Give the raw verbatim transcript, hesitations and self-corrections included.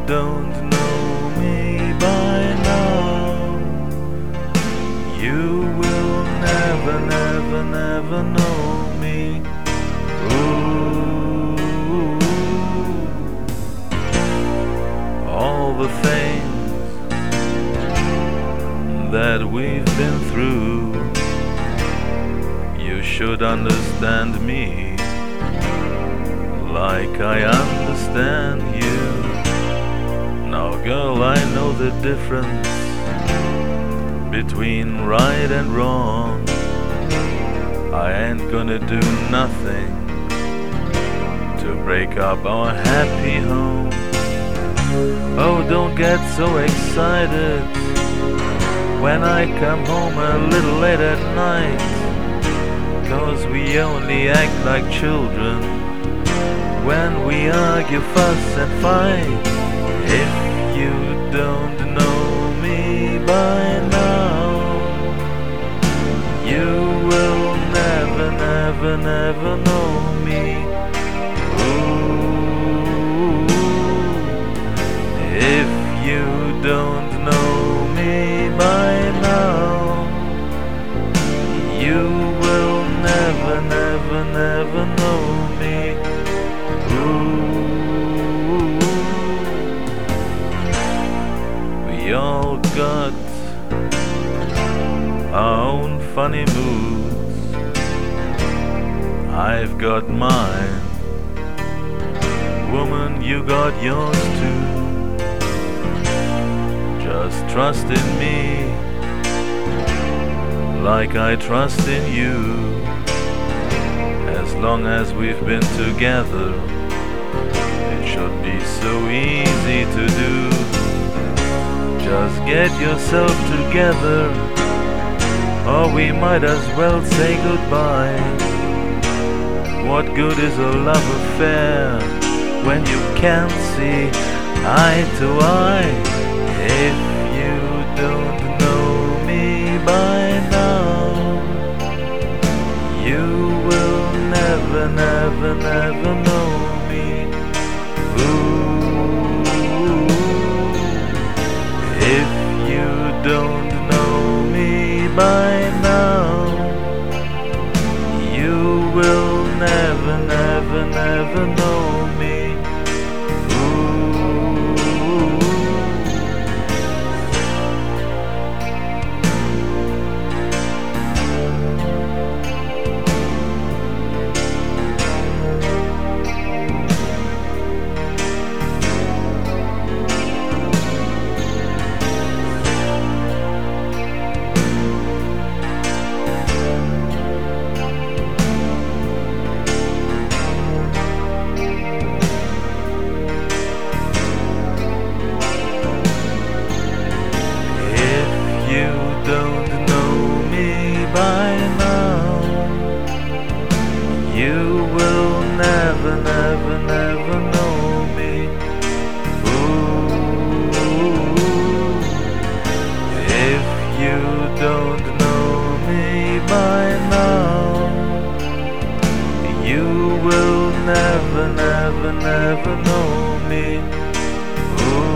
don't know me by now, you will never, never, never know me. Ooh, all the things that we've been through, you should understand me like I understand you. Now girl, I know the difference between right and wrong. I ain't gonna do nothing to break up our happy home. Oh, don't get so excited when I come home a little late at night, 'cause we only act like children when we argue, fuss and fight. If you don't know me by now, you will never, never, never know me. Ooh, if you don't know me by now, you will never, never, never know me. Ooh, we all got our own funny moods. I've got mine. Woman, you got yours too. Just trust in me like I trust in you. As long as we've been together, it should be so easy to do. Just get yourself together, or we might as well say goodbye. What good is a love affair when you can't see eye to eye? If you don't know me by now, you will never, never, never know me. Ooh, if you don't know me by now, you will never, never, never know me. Don't know me by now, you will never, never, never know me. Ooh, if you don't know me by now, you will never, never, never know me. Ooh,